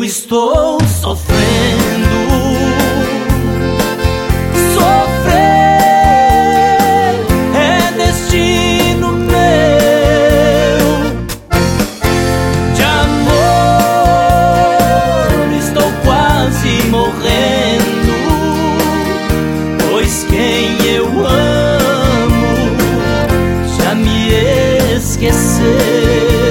estou sofrendo. Sofrer é destino meu. De amor estou quase morrendo, pois quem eu amo já me esqueceu.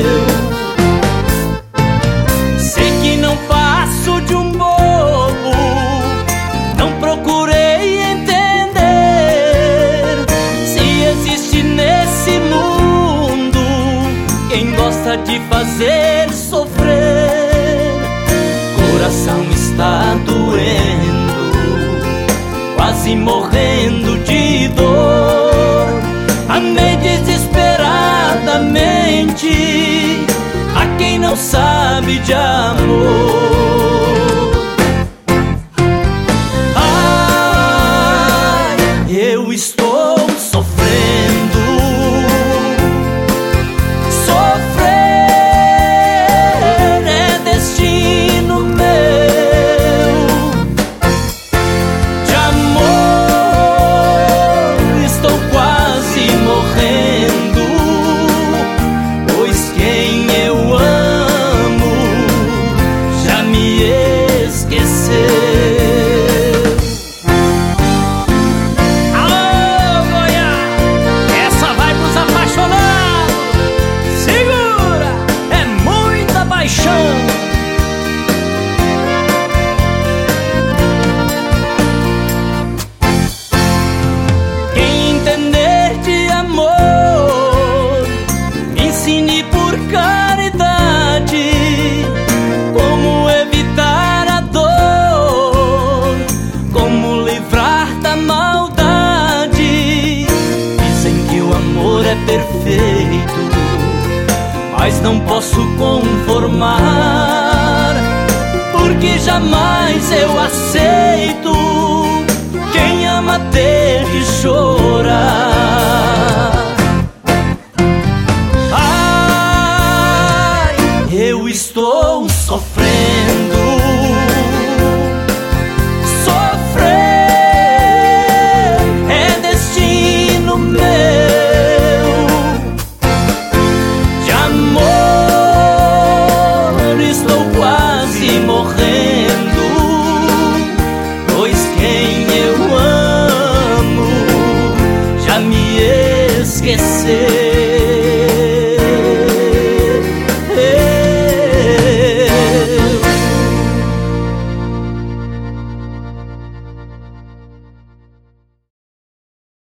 Sei que não passo de um bobo, não procurei entender se existe nesse mundo quem gosta de fazer sofrer. Coração está doendo, quase morrendo de dor. Amei desesperadamente a quem não sabe de amor. Ai, eu estou sofrendo. Sofrer é destino meu. De amor estou quase morrendo, pois quem eu amo já me esqueceu. Alô, Goiás, essa vai pros apaixonados. Segura, é muita paixão. Quem entender de amor, me ensine por caridade como evitar a dor, como livrar da maldade. Dizem que o amor é perfeito, mas não posso conformar, porque jamais eu aceito quem ama ter que chorar. Ai, eu estou sofrendo. Sofrer é destino meu. De amor estou quase morrendo, pois quem eu amo já me esqueceu.